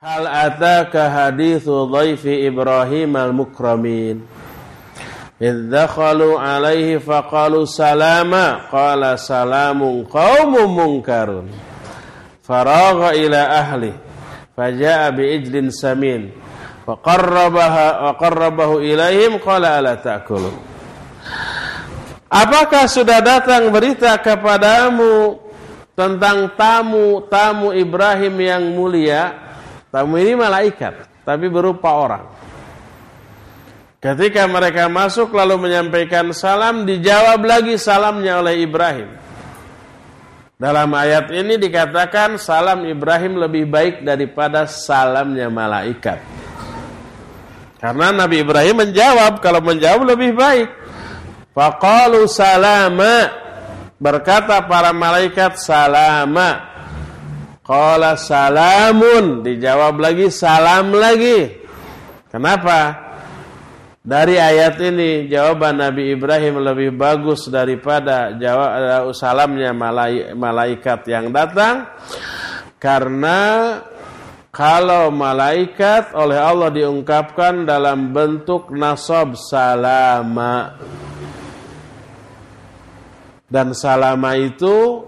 Hal ataka hadithu dhaifi Ibrahim al-mukramin idh dakhalu alaihi faqalu salama qala salamun qaumun munkarun faragha ila ahli faja'a bi'ijlin samin faqarrabahu ilaihim qala ala ta'kulun. Apakah sudah datang berita kepadamu tentang tamu Ibrahim yang mulia? Tamu ini malaikat, tapi berupa orang. Ketika mereka masuk lalu menyampaikan salam, dijawab lagi salamnya oleh Ibrahim. Dalam ayat ini dikatakan salam Ibrahim lebih baik daripada salamnya malaikat. Karena Nabi Ibrahim menjawab, kalau menjawab lebih baik. Faqalu salama, berkata para malaikat salama. Qala salamun, dijawab lagi salam lagi. Kenapa? Dari ayat ini jawaban Nabi Ibrahim lebih bagus daripada jawab salamnya malaikat yang datang. Karena kalau malaikat oleh Allah diungkapkan dalam bentuk nasab salama. Dan salama itu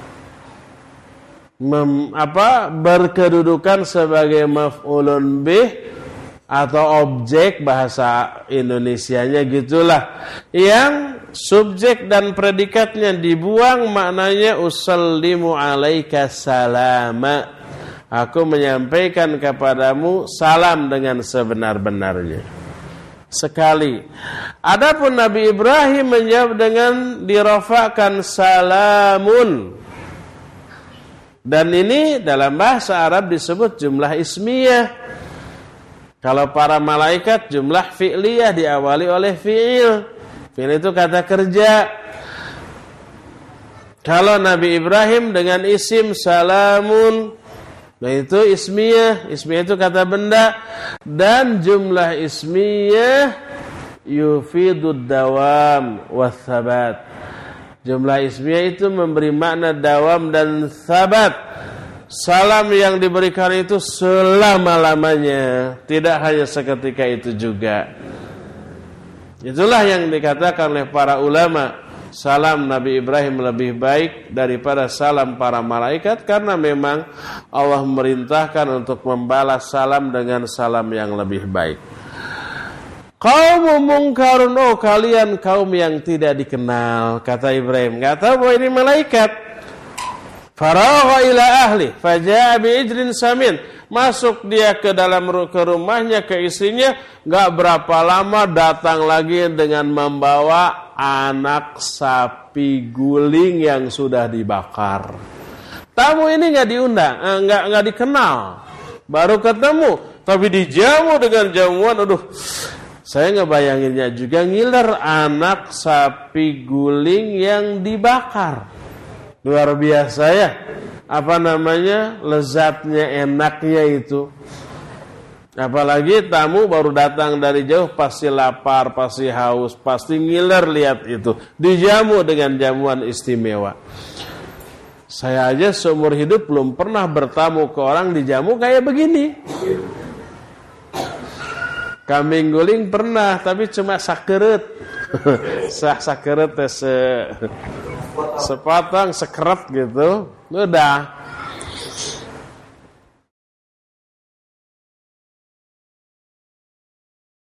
berkedudukan sebagai maf'ulun bih atau objek, bahasa Indonesianya gitulah, yang subjek dan predikatnya dibuang, maknanya usallimu alaika salama, aku menyampaikan kepadamu salam dengan sebenar-benarnya. Sekali. Adapun Nabi Ibrahim menjawab dengan dirafakan salamun. Dan ini dalam bahasa Arab disebut jumlah ismiyah. Kalau para malaikat jumlah fi'liyah diawali oleh fi'il. Fi'il itu kata kerja. Kalau Nabi Ibrahim dengan isim salamun, nah itu ismiyah. Ismiyah itu kata benda. Dan jumlah ismiyah yufidud dawam wassabat. Jumlah ismiyah itu memberi makna dawam dan sabat. Salam yang diberikan itu selama-lamanya, tidak hanya seketika itu juga. Itulah yang dikatakan oleh para ulama, salam Nabi Ibrahim lebih baik daripada salam para malaikat, karena memang Allah memerintahkan untuk membalas salam dengan salam yang lebih baik. Kaum mungkarun, oh kalian kaum yang tidak dikenal, kata Ibrahim. Enggak tahu bahwa ini malaikat. Faragha ila ahli faja'a bi'ijlin samin. Masuk dia ke rumahnya, ke istrinya, enggak berapa lama datang lagi dengan membawa anak sapi guling yang sudah dibakar. Tamu ini enggak diundang, enggak dikenal. Baru ketemu, tapi dijamu dengan jamuan, aduh. Saya ngebayanginnya juga ngiler, anak sapi guling yang dibakar. Luar biasa ya. Apa namanya? Lezatnya, enaknya itu. Apalagi tamu baru datang dari jauh, pasti lapar, pasti haus, pasti ngiler lihat itu. Dijamu dengan jamuan istimewa. Saya aja seumur hidup belum pernah bertamu ke orang dijamu kayak begini. Kambing guling pernah, tapi cuma sakeret. Sakeret sepotong, sekeret gitu. Udah.